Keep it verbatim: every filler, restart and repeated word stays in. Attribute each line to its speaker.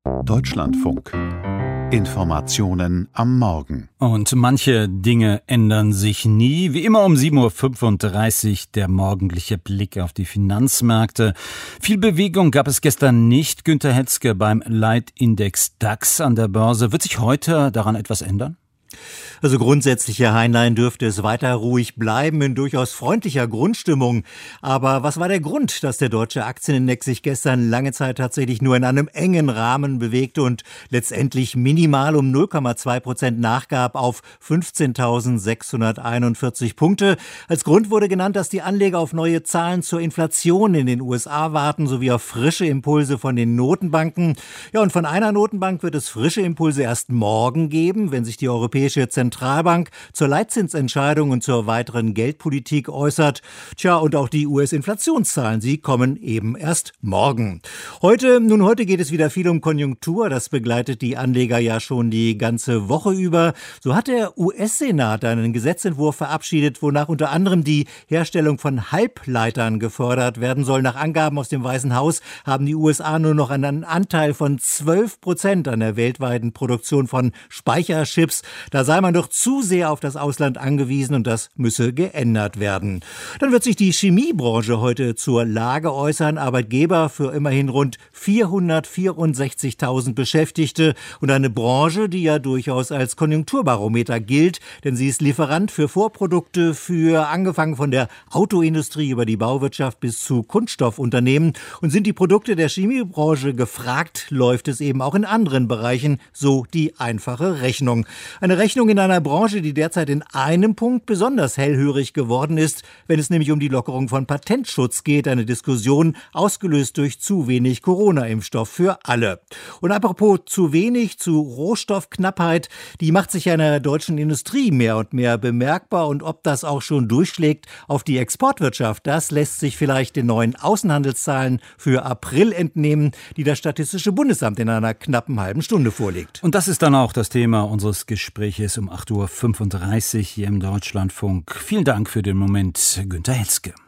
Speaker 1: Deutschlandfunk. Informationen am Morgen.
Speaker 2: Und manche Dinge ändern sich nie. Wie immer um sieben Uhr fünfunddreißig der morgendliche Blick auf die Finanzmärkte. Viel Bewegung gab es gestern nicht. Günter Hetzke beim Leitindex DAX an der Börse. Wird sich heute daran etwas ändern?
Speaker 3: Also grundsätzlich, Herr Heinlein, dürfte es weiter ruhig bleiben in durchaus freundlicher Grundstimmung. Aber was war der Grund, dass der deutsche Aktienindex sich gestern lange Zeit tatsächlich nur in einem engen Rahmen bewegte und letztendlich minimal um null Komma zwei Prozent nachgab auf fünfzehntausendsechshunderteinundvierzig Punkte? Als Grund wurde genannt, dass die Anleger auf neue Zahlen zur Inflation in den U S A warten, sowie auf frische Impulse von den Notenbanken. Ja, und von einer Notenbank wird es frische Impulse erst morgen geben, wenn sich die Europäische Zentralbank zur Leitzinsentscheidung und zur weiteren Geldpolitik äußert. Tja, und auch die U S-Inflationszahlen, sie kommen eben erst morgen. Heute, nun heute geht es wieder viel um Konjunktur. Das begleitet die Anleger ja schon die ganze Woche über. So hat der U S-Senat einen Gesetzentwurf verabschiedet, wonach unter anderem die Herstellung von Halbleitern gefördert werden soll. Nach Angaben aus dem Weißen Haus haben die U S A nur noch einen Anteil von zwölf Prozent an der weltweiten Produktion von Speicherchips. Da sei man doch zu sehr auf das Ausland angewiesen und das müsse geändert werden. Dann wird sich die Chemiebranche heute zur Lage äußern. Arbeitgeber für immerhin rund vierhundertvierundsechzigtausend Beschäftigte und eine Branche, die ja durchaus als Konjunkturbarometer gilt, denn sie ist Lieferant für Vorprodukte für angefangen von der Autoindustrie über die Bauwirtschaft bis zu Kunststoffunternehmen. Und sind die Produkte der Chemiebranche gefragt, läuft es eben auch in anderen Bereichen, so die einfache Rechnung. Eine Rechnung in einer Branche, die derzeit in einem Punkt besonders hellhörig geworden ist, wenn es nämlich um die Lockerung von Patentschutz geht. Eine Diskussion ausgelöst durch zu wenig Corona-Impfstoff für alle. Und apropos zu wenig, zu Rohstoffknappheit, die macht sich ja in der deutschen Industrie mehr und mehr bemerkbar. Und ob das auch schon durchschlägt auf die Exportwirtschaft, das lässt sich vielleicht den neuen Außenhandelszahlen für April entnehmen, die das Statistische Bundesamt in einer knappen halben Stunde vorlegt.
Speaker 2: Und das ist dann auch das Thema unseres Gesprächs um acht Uhr fünfunddreißig hier im Deutschlandfunk. Vielen Dank für den Moment, Günter Hetzke.